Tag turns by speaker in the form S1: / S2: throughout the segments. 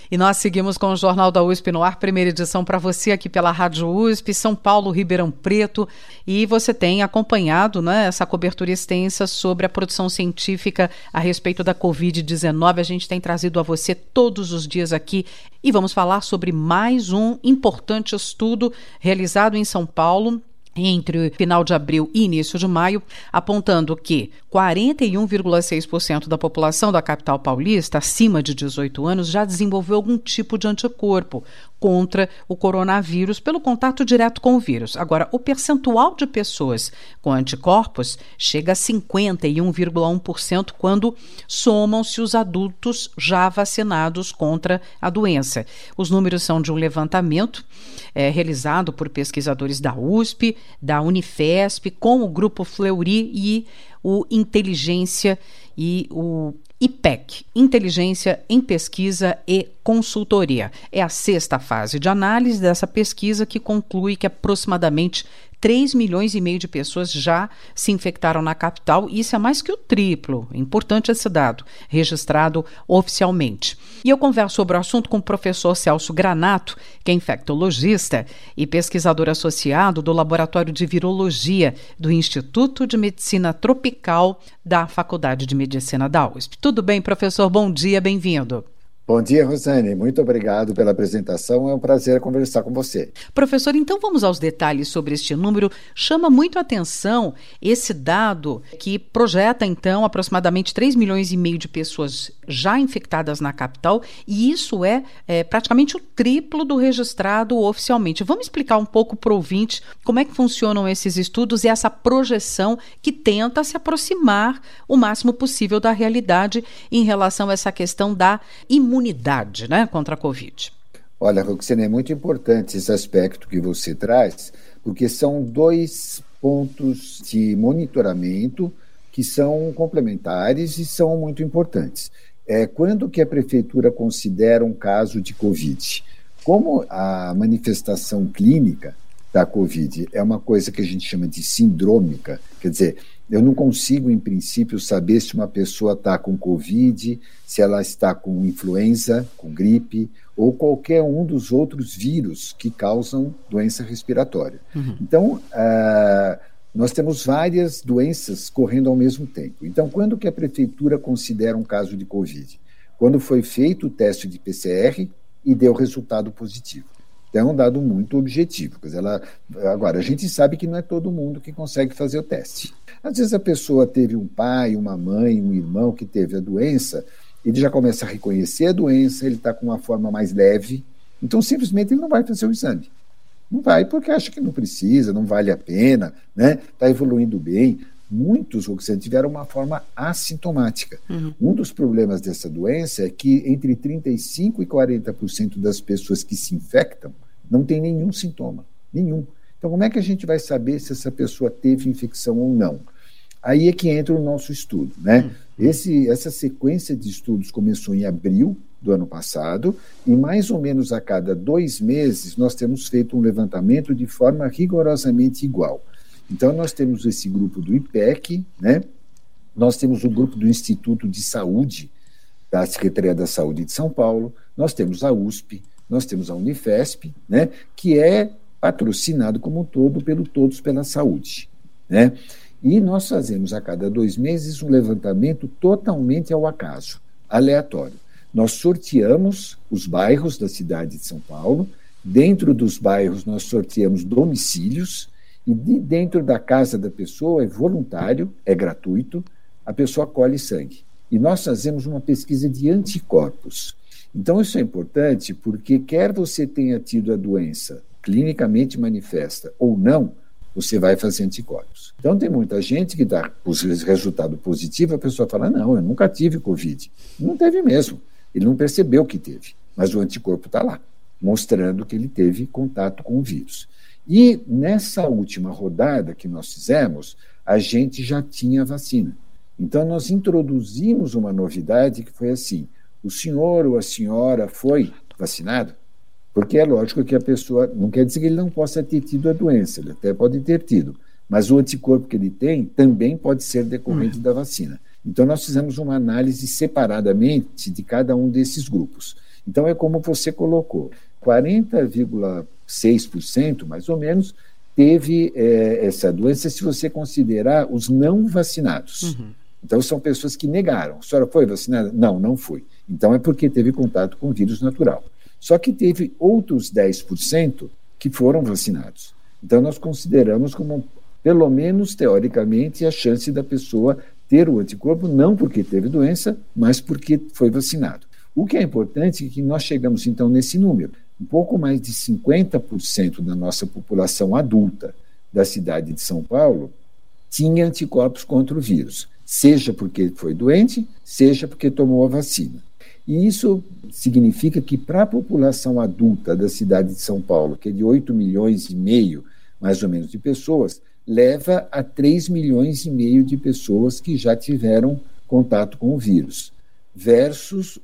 S1: E nós seguimos com o Jornal da USP no ar, primeira edição para você aqui pela Rádio USP, São Paulo, Ribeirão Preto. E você tem acompanhado, né, essa cobertura extensa sobre a produção científica a respeito da Covid-19. A gente tem trazido a você todos os dias aqui e vamos falar sobre mais um importante estudo realizado em São Paulo entre final de abril e início de maio, apontando que 41,6% da população da capital paulista, acima de 18 anos, já desenvolveu algum tipo de anticorpo contra o coronavírus pelo contato direto com o vírus. Agora, o percentual de pessoas com anticorpos chega a 51,1% quando somam-se os adultos já vacinados contra a doença. Os números são de um levantamento realizado por pesquisadores da USP, da Unifesp, com o Grupo Fleury e o Inteligência e o IPEC, Inteligência em Pesquisa e Consultoria. É a sexta fase de análise dessa pesquisa que conclui que aproximadamente 3 milhões e meio de pessoas já se infectaram na capital, e isso é mais que o triplo. É importante esse dado, registrado oficialmente. E eu converso sobre o assunto com o professor Celso Granato, que é infectologista e pesquisador associado do Laboratório de Virologia do Instituto de Medicina Tropical da Faculdade de Medicina da USP. Tudo bem, professor? Bom dia, bem-vindo.
S2: Bom dia, Rosane. Muito obrigado pela apresentação. É um prazer conversar com você.
S1: Professor, então vamos aos detalhes sobre este número. Chama muito a atenção esse dado que projeta, então, aproximadamente 3 milhões e meio de pessoas já infectadas na capital, e isso é praticamente o triplo do registrado oficialmente. Vamos explicar um pouco para o ouvinte como é que funcionam esses estudos e essa projeção que tenta se aproximar o máximo possível da realidade em relação a essa questão da imunidade, né, contra a Covid.
S2: Olha, Roxane, é muito importante esse aspecto que você traz, porque são 2 pontos de monitoramento que são complementares e são muito importantes. Quando que a prefeitura considera um caso de Covid? Como a manifestação clínica da Covid é uma coisa que a gente chama de sindrômica, quer dizer, eu não consigo, em princípio, saber se uma pessoa está com Covid, se ela está com influenza, com gripe, ou qualquer um dos outros vírus que causam doença respiratória. Então, nós temos várias doenças correndo ao mesmo tempo. Então, quando que a prefeitura considera um caso de Covid? Quando foi feito o teste de PCR e deu resultado positivo. Então, é um dado muito objetivo. Quer dizer, agora, a gente sabe que não é todo mundo que consegue fazer o teste. Às vezes a pessoa teve um pai, uma mãe, um irmão que teve a doença, ele já começa a reconhecer a doença, ele está com uma forma mais leve, então simplesmente ele não vai fazer o exame. Não vai porque acha que não precisa, não vale a pena, né? Está evoluindo bem. Muitos tiveram uma forma assintomática. Um dos problemas dessa doença é que entre 35% e 40% das pessoas que se infectam não tem nenhum sintoma, nenhum. Então, como é que a gente vai saber se essa pessoa teve infecção ou não? Aí é que entra o nosso estudo, né? Essa sequência de estudos começou em abril do ano passado e mais ou menos a cada 2 meses nós temos feito um levantamento de forma rigorosamente igual. Então, nós temos esse grupo do IPEC, né? Nós temos o grupo do Instituto de Saúde, da Secretaria da Saúde de São Paulo, nós temos a USP, nós temos a Unifesp, né? Que é patrocinado como um todo pelo Todos pela Saúde, né? E nós fazemos a cada 2 meses um levantamento totalmente ao acaso, aleatório. Nós sorteamos os bairros da cidade de São Paulo, dentro dos bairros nós sorteamos domicílios, e dentro da casa da pessoa é voluntário, é gratuito, a pessoa colhe sangue. E nós fazemos uma pesquisa de anticorpos. Então isso é importante porque quer você tenha tido a doença clinicamente manifesta ou não, você vai fazer anticorpos. Então tem muita gente que dá o resultado positivo, a pessoa fala, não, eu nunca tive Covid. Não teve mesmo, ele não percebeu que teve, mas o anticorpo está lá, mostrando que ele teve contato com o vírus. E nessa última rodada que nós fizemos, a gente já tinha vacina. Então nós introduzimos uma novidade que foi assim, o senhor ou a senhora foi vacinado? Porque é lógico que a pessoa, não quer dizer que ele não possa ter tido a doença, ele até pode ter tido, mas o anticorpo que ele tem também pode ser decorrente da vacina. Então nós fizemos uma análise separadamente de cada um desses grupos. Então, é como você colocou, 40,6%, mais ou menos, teve essa doença, se você considerar os não vacinados. Uhum. Então, são pessoas que negaram. A senhora foi vacinada? Não, não fui. Então, é porque teve contato com o vírus natural. Só que teve outros 10% que foram vacinados. Então, nós consideramos como, pelo menos teoricamente, a chance da pessoa ter o anticorpo, não porque teve doença, mas porque foi vacinado. O que é importante é que nós chegamos, então, nesse número. Um pouco mais de 50% da nossa população adulta da cidade de São Paulo tinha anticorpos contra o vírus, seja porque foi doente, seja porque tomou a vacina. E isso significa que para a população adulta da cidade de São Paulo, que é de 8,5 milhões, mais ou menos, de pessoas, leva a 3,5 milhões de pessoas que já tiveram contato com o vírus, versus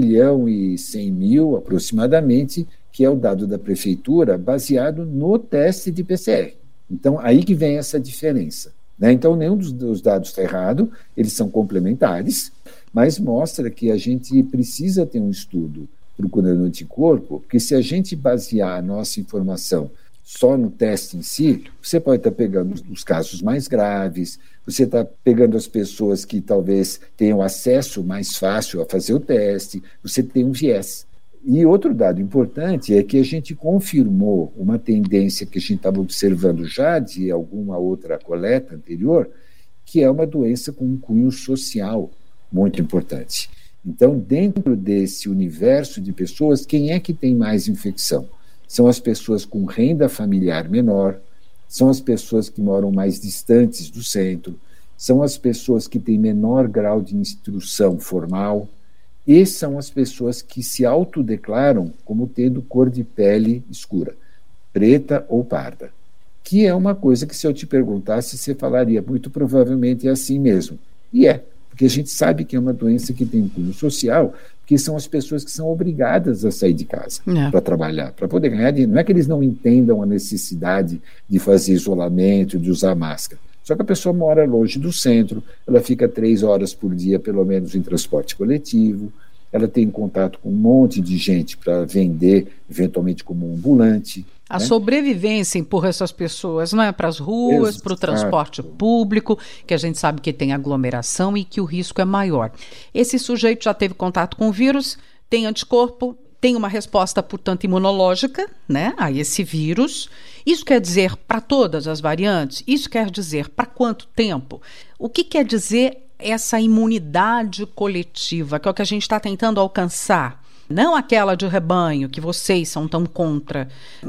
S2: 1,1 milhão, aproximadamente, que é o dado da prefeitura, baseado no teste de PCR. Então, aí que vem essa diferença, né? Então, nenhum dos dados está errado, eles são complementares, mas mostra que a gente precisa ter um estudo procurando anticorpo, porque se a gente basear a nossa informação só no teste em si, você pode estar pegando os casos mais graves, você está pegando as pessoas que talvez tenham acesso mais fácil a fazer o teste, você tem um viés. E outro dado importante é que a gente confirmou uma tendência que a gente estava observando já de alguma outra coleta anterior, que é uma doença com um cunho social muito importante. Então, dentro desse universo de pessoas, quem é que tem mais infecção? São as pessoas com renda familiar menor, são as pessoas que moram mais distantes do centro, são as pessoas que têm menor grau de instrução formal, e são as pessoas que se autodeclaram como tendo cor de pele escura, preta ou parda, que é uma coisa que, se eu te perguntasse, você falaria, muito provavelmente é assim mesmo. E é, porque a gente sabe que é uma doença que tem cunho social, porque são as pessoas que são obrigadas a sair de casa para trabalhar, para poder ganhar dinheiro. Não é que eles não entendam a necessidade de fazer isolamento, de usar máscara. Só que a pessoa mora longe do centro, ela fica 3 horas por dia, pelo menos, em transporte coletivo, ela tem contato com um monte de gente para vender, eventualmente como um ambulante.
S1: A sobrevivência empurra essas pessoas, não é, para as ruas, para o transporte público, que a gente sabe que tem aglomeração e que o risco é maior. Esse sujeito já teve contato com o vírus, tem anticorpo, tem uma resposta, portanto, imunológica, né, a esse vírus. Isso quer dizer para todas as variantes? Isso quer dizer para quanto tempo? O que quer dizer essa imunidade coletiva, que é o que a gente está tentando alcançar? Não aquela de rebanho, que vocês são tão contra,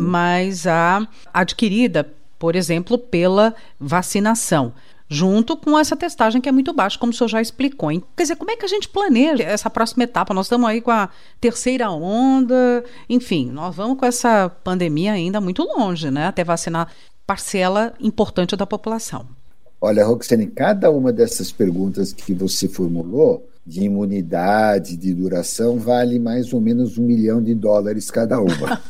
S1: mas a adquirida, por exemplo, pela vacinação, junto com essa testagem que é muito baixa, como o senhor já explicou. Quer dizer, como é que a gente planeja essa próxima etapa? Nós estamos aí com a terceira onda, enfim, nós vamos com essa pandemia ainda muito longe, né? Até vacinar parcela importante da população.
S2: Olha, Roxane, cada uma dessas perguntas que você formulou, de imunidade, de duração, vale mais ou menos $1 milhão cada uma.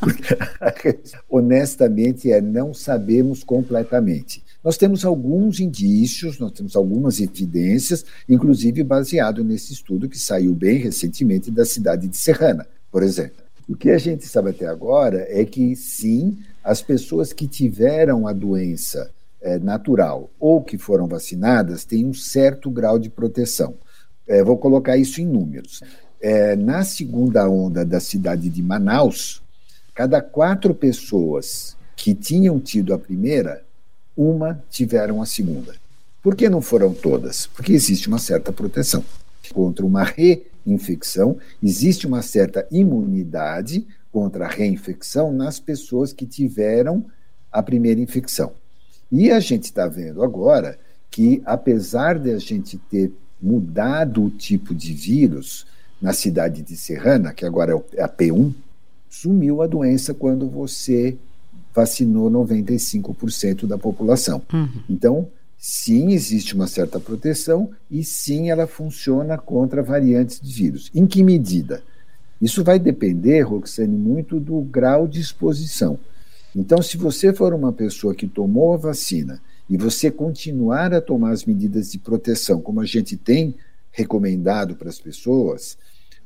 S2: Honestamente, não sabemos completamente. Nós temos alguns indícios, nós temos algumas evidências, inclusive baseado nesse estudo que saiu bem recentemente da cidade de Serrana, por exemplo. O que a gente sabe até agora é que, sim, as pessoas que tiveram a doença natural ou que foram vacinadas têm um certo grau de proteção. Vou colocar isso em números. Na segunda onda da cidade de Manaus, cada 4 pessoas que tinham tido a primeira, uma tiveram a segunda. Por que não foram todas? Porque existe uma certa proteção contra uma reinfecção, existe uma certa imunidade contra a reinfecção nas pessoas que tiveram a primeira infecção. E a gente está vendo agora que, apesar de a gente ter mudado o tipo de vírus na cidade de Serrana, que agora é a P1, sumiu a doença quando você vacinou 95% da população. Então, sim, existe uma certa proteção e sim, ela funciona contra variantes de vírus. Em que medida? Isso vai depender, Roxane, muito do grau de exposição. Então, se você for uma pessoa que tomou a vacina e você continuar a tomar as medidas de proteção, como a gente tem recomendado para as pessoas,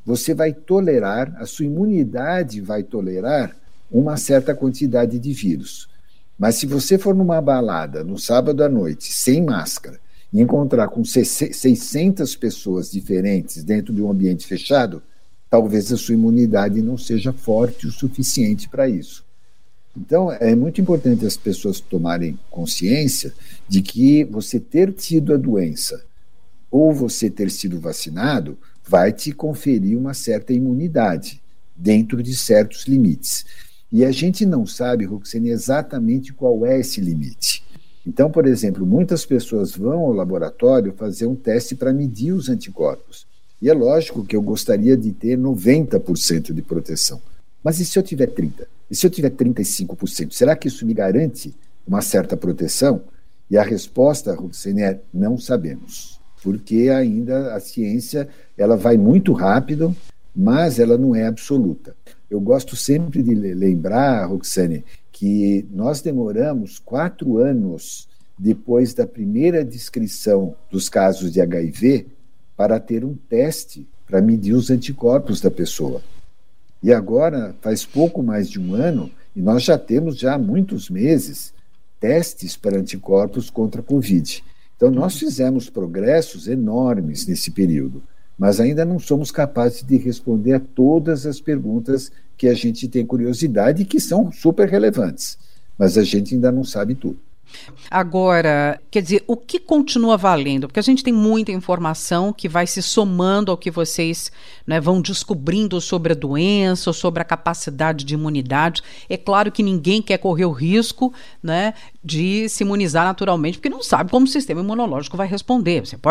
S2: você vai tolerar, a sua imunidade vai tolerar uma certa quantidade de vírus. Mas se você for numa balada no sábado à noite, sem máscara, e encontrar com 600 pessoas diferentes dentro de um ambiente fechado, talvez a sua imunidade não seja forte o suficiente para isso. Então, é muito importante as pessoas tomarem consciência de que você ter tido a doença ou você ter sido vacinado vai te conferir uma certa imunidade dentro de certos limites. E a gente não sabe, Roxane, exatamente qual é esse limite. Então, por exemplo, muitas pessoas vão ao laboratório fazer um teste para medir os anticorpos. E é lógico que eu gostaria de ter 90% de proteção. Mas e se eu tiver 30%? E se eu tiver 35%? Será que isso me garante uma certa proteção? E a resposta, Roxane, é não sabemos. Porque ainda a ciência ela vai muito rápido, mas ela não é absoluta. Eu gosto sempre de lembrar, Roxane, que nós demoramos 4 anos depois da primeira descrição dos casos de HIV para ter um teste para medir os anticorpos da pessoa. E agora, faz pouco mais de um ano, e nós já temos há muitos meses testes para anticorpos contra a Covid. Então, nós fizemos progressos enormes nesse período, mas ainda não somos capazes de responder a todas as perguntas que a gente tem curiosidade e que são super relevantes, mas a gente ainda não sabe tudo.
S1: Agora, quer dizer, o que continua valendo? Porque a gente tem muita informação que vai se somando ao que vocês, né, vão descobrindo sobre a doença, sobre a capacidade de imunidade. É claro que ninguém quer correr o risco, né, de se imunizar naturalmente, porque não sabe como o sistema imunológico vai responder. Você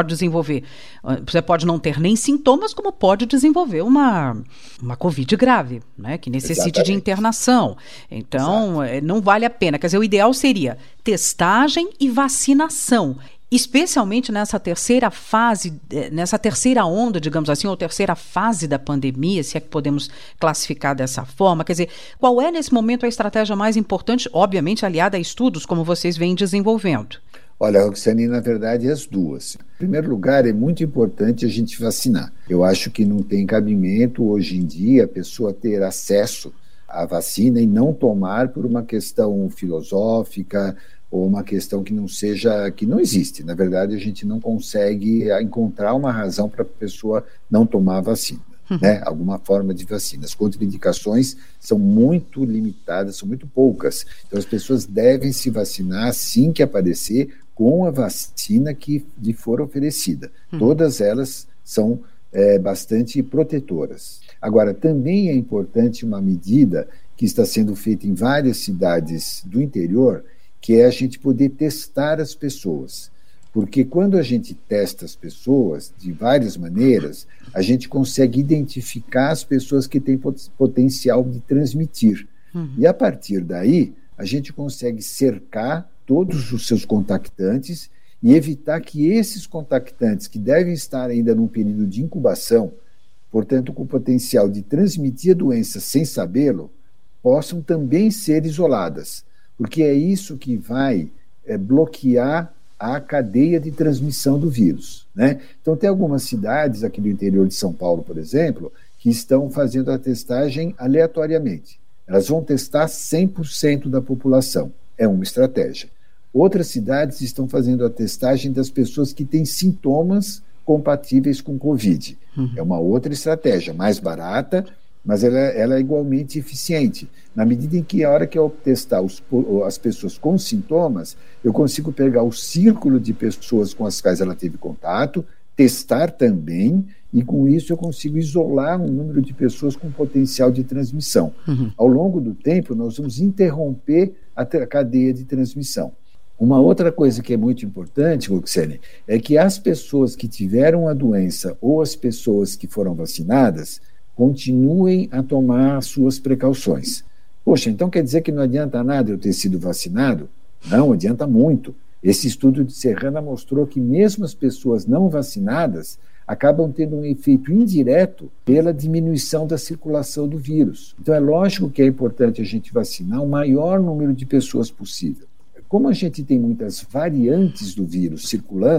S1: pode não ter nem sintomas, como pode desenvolver uma Covid grave, né, que necessite de internação. Então, não vale a pena. Quer dizer, o ideal seria testagem e vacinação, especialmente nessa terceira fase, nessa terceira onda, digamos assim, ou terceira fase da pandemia, se é que podemos classificar dessa forma. Quer dizer, qual é nesse momento a estratégia mais importante, obviamente aliada a estudos como vocês vêm desenvolvendo?
S2: Olha, Roxane, na verdade, as duas. Em primeiro lugar, é muito importante a gente vacinar. Eu acho que não tem cabimento hoje em dia a pessoa ter acesso à vacina e não tomar por uma questão filosófica ou uma questão que não existe. Na verdade, a gente não consegue encontrar uma razão para a pessoa não tomar a vacina, né? Alguma forma de vacina. As contraindicações são muito limitadas, são muito poucas. Então, as pessoas devem se vacinar assim que aparecer com a vacina que lhe for oferecida. Todas elas são bastante protetoras. Agora, também é importante uma medida que está sendo feita em várias cidades do interior, que é a gente poder testar as pessoas. Porque quando a gente testa as pessoas de várias maneiras, a gente consegue identificar as pessoas que têm potencial de transmitir. E a partir daí, a gente consegue cercar todos os seus contactantes e evitar que esses contactantes, que devem estar ainda num período de incubação, portanto com potencial de transmitir a doença sem sabê-lo, possam também ser isoladas. Porque é isso que vai bloquear a cadeia de transmissão do vírus, né? Então, tem algumas cidades aqui do interior de São Paulo, por exemplo, que estão fazendo a testagem aleatoriamente. Elas vão testar 100% da população. É uma estratégia. Outras cidades estão fazendo a testagem das pessoas que têm sintomas compatíveis com Covid. É uma outra estratégia, mais barata, mas ela é igualmente eficiente. Na medida em que a hora que eu testar as pessoas com sintomas, eu consigo pegar o círculo de pessoas com as quais ela teve contato, testar também, e com isso eu consigo isolar um número de pessoas com potencial de transmissão. Ao longo do tempo, nós vamos interromper a cadeia de transmissão. Uma outra coisa que é muito importante, Roxane, é que as pessoas que tiveram a doença ou as pessoas que foram vacinadas continuem a tomar as suas precauções. Poxa, então quer dizer que não adianta nada eu ter sido vacinado? Não, adianta muito. Esse estudo de Serrana mostrou que mesmo as pessoas não vacinadas acabam tendo um efeito indireto pela diminuição da circulação do vírus. Então é lógico que é importante a gente vacinar o maior número de pessoas possível. Como a gente tem muitas variantes do vírus circulando,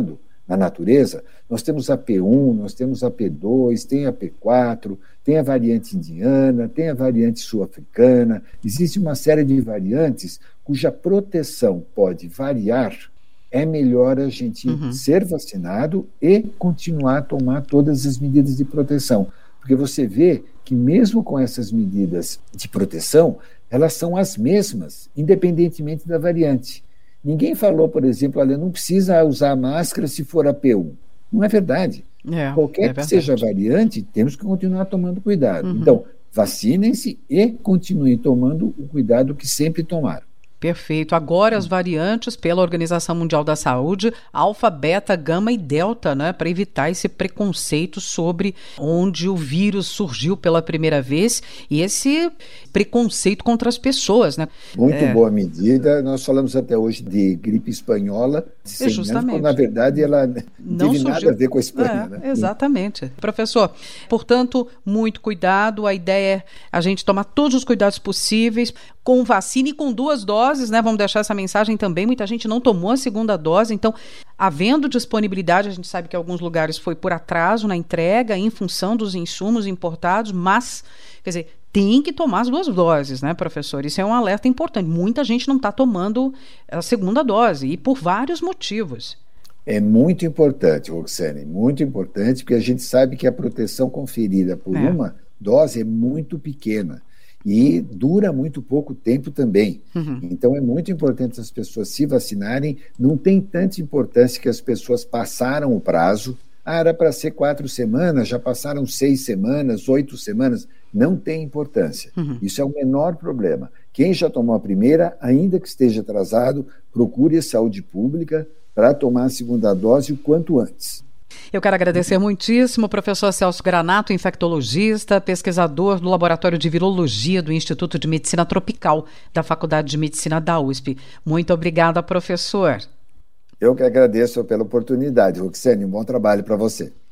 S2: na natureza, nós temos a P1, nós temos a P2, tem a P4, tem a variante indiana, tem a variante sul-africana. Existe uma série de variantes cuja proteção pode variar. É melhor a gente ser vacinado e continuar a tomar todas as medidas de proteção. Porque você vê que mesmo com essas medidas de proteção, elas são as mesmas, independentemente da variante. Ninguém falou, por exemplo, olha, não precisa usar máscara se for a P1. Não é verdade. Qualquer que seja a variante, temos que continuar tomando cuidado. Então, vacinem-se e continuem tomando o cuidado que sempre tomaram.
S1: Perfeito. Agora as variantes pela Organização Mundial da Saúde, alfa, beta, gama e delta, né, para evitar esse preconceito sobre onde o vírus surgiu pela primeira vez e esse preconceito contra as pessoas, né?
S2: Muito boa medida. Nós falamos até hoje de gripe espanhola,
S1: justamente.
S2: Na verdade ela não teve nada a ver com a Espanha. Né?
S1: Exatamente. Professor, portanto, muito cuidado. A ideia é a gente tomar todos os cuidados possíveis com vacina e com 2 doses, né? Vamos deixar essa mensagem também. Muita gente não tomou a 2ª dose, então, havendo disponibilidade, a gente sabe que em alguns lugares foi por atraso na entrega, em função dos insumos importados, mas, quer dizer, tem que tomar as 2 doses, né, professor? Isso é um alerta importante. Muita gente não está tomando a 2ª dose, e por vários motivos.
S2: É muito importante, Roxane, muito importante, porque a gente sabe que a proteção conferida por uma dose é muito pequena. E dura muito pouco tempo também. Então é muito importante as pessoas se vacinarem. Não tem tanta importância que as pessoas passaram o prazo. Era para ser 4 semanas, já passaram 6 semanas, 8 semanas. Não tem importância. Isso é o menor problema. Quem já tomou a primeira, ainda que esteja atrasado, procure a saúde pública para tomar a 2ª dose o quanto antes.
S1: Eu quero agradecer muitíssimo o professor Celso Granato, infectologista, pesquisador do Laboratório de Virologia do Instituto de Medicina Tropical da Faculdade de Medicina da USP. Muito obrigada, professor.
S2: Eu que agradeço pela oportunidade, Roxane. Um bom trabalho para você.